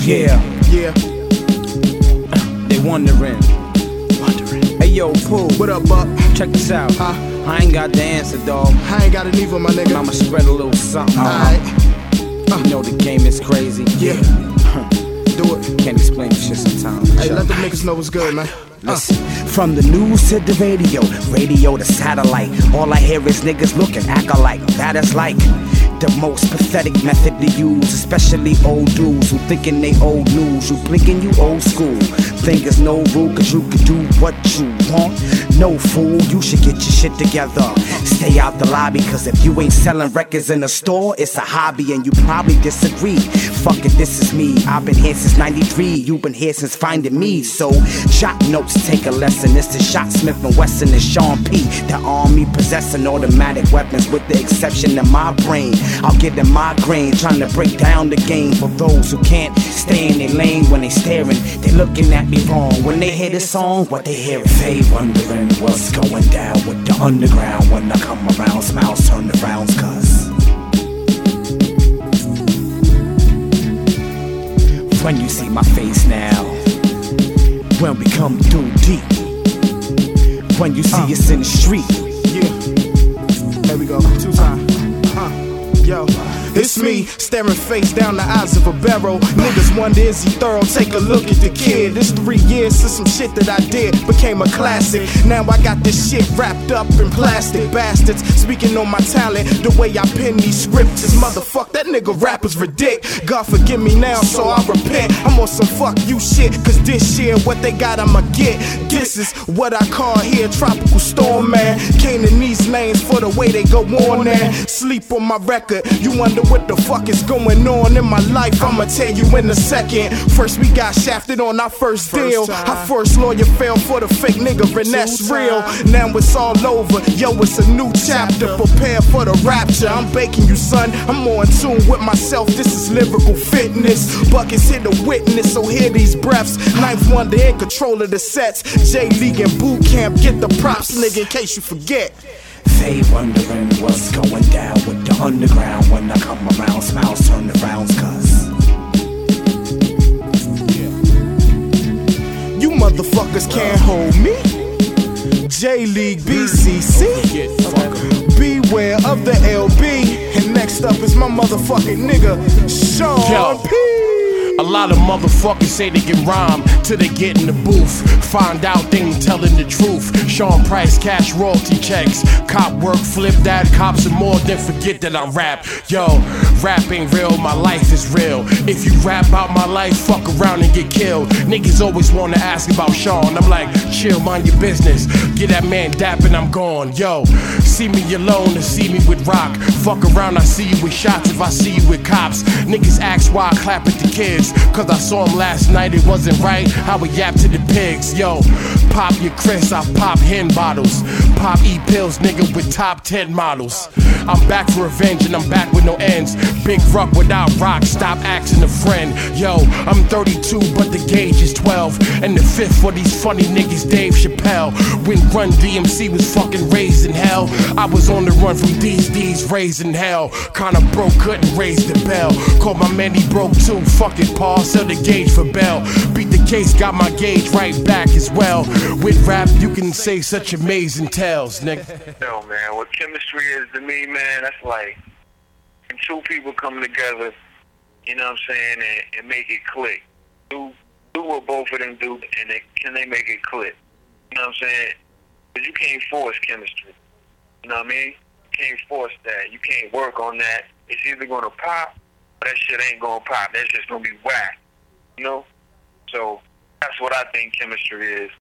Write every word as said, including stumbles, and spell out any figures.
Yeah, Yeah, they wondering. wondering. Hey yo, Pooh, What up, Buck? check this out. Huh? I ain't got the answer, dog. I ain't got it neither, my nigga. I'ma spread a little something. Alright, You know the game is crazy. yeah. Do it. Can't explain this shit sometimes. Hey, Chuck. let them niggas know what's good, man. Listen, from the news to the radio, radio to satellite, all I hear is niggas looking, act alike. That is like the most pathetic method to use, especially old dudes who thinking they old news. You blinking, you old school. Think it's no rule, cause you can do what you want. No fool, you should get your shit together. Stay out the lobby, cause if you ain't selling records in a store, it's a hobby and you probably disagree. Fuck it, this is me. I've been here since ninety-three. You've been here since finding me. So, jot notes, take a lesson. It's the Shot Smith and Wesson and Sean P. The army possessing automatic weapons with the exception of my brain. I'll get a migraine trying to break down the game for those who can't stay in their lane when they staring. They looking at me wrong. When they hear this song, what they hear? They wondering what's going down with the underground. When I come around, smiles turn to frowns, cuz when you see my face now, when we come through deep, when you see Uh. us in the street. Yeah. There we go. Two time. Uh, yo. It's me, staring face down the eyes of a barrel. Niggas wonder, is he thorough? Take a look at the kid. This three years since some shit that I did became a classic. Now I got this shit wrapped up in plastic. Bastards speaking on my talent, the way I pen these scriptures. Motherfuck, that nigga rappers ridic. God forgive me now, so I repent. I'm on some fuck you shit, cause this shit, what they got, I'ma get. This is what I call here tropical storm, man. Cane in these lanes for the way they go on there. Sleep on my record, you wonder what the fuck is going on in my life. I'ma tell you in a second. First we got shafted on our first deal. Our first lawyer fell for the fake nigga, and that's real. Now it's all over, yo, it's a new chapter. Prepare for the rapture, I'm baking you, son. I'm more in tune with myself, this is lyrical fitness. Buckets here to witness, so hear these breaths. Ninth Wonder in control of the sets. J-League and boot camp, get the props, nigga, in case you forget. They wondering what's going down with the underground. When I come around, smiles turn to frowns, cuz You motherfuckers can't hold me. J-League, B C C, beware of the L B. And next up is my motherfucking nigga, Sean Yo. P. A lot of motherfuckers say they can rhyme till they get in the booth. Find out they ain't telling the truth. Sean Price, cash royalty checks. Cop work, flip that. Cops and more, then forget that I rap. Yo, rap ain't real, my life is real. If you rap about my life, fuck around and get killed. Niggas always wanna ask about Sean. I'm like, chill, mind your business. Get that man dap and I'm gone. Yo, see me alone and see me with rock. Fuck around, I see you with shots if I see you with cops. Niggas ask why I clap at the kids. Cause I saw him last night, it wasn't right how we yap to the pigs. Yo, pop your Chris, I pop hen bottles. Pop E-pills, nigga, with top ten models. I'm back for revenge and I'm back with no ends. Big ruck without rock, stop asking a friend. Yo, I'm thirty-two, but the gauge is twelve. And the fifth for these funny niggas, Dave Chappelle. When Run D M C was fucking raised in hell, I was on the run from these D's raised in hell. Kinda broke, couldn't raise the bell. Called my man, he broke too, fuck it, Paul, sell the gauge for Bell. Beat the case, got my gauge right back as well. With rap, you can say such amazing tales, nigga. Yo, man, what chemistry is to me, man, that's like when two people come together, you know what I'm saying, and, and make it click. Do do what both of them do, and they, can they make it click? You know what I'm saying? Because you can't force chemistry. You know what I mean? You can't force that. You can't work on that. It's either going to pop, or that shit ain't going to pop. That's just going to be whack. You know? So that's what I think chemistry is.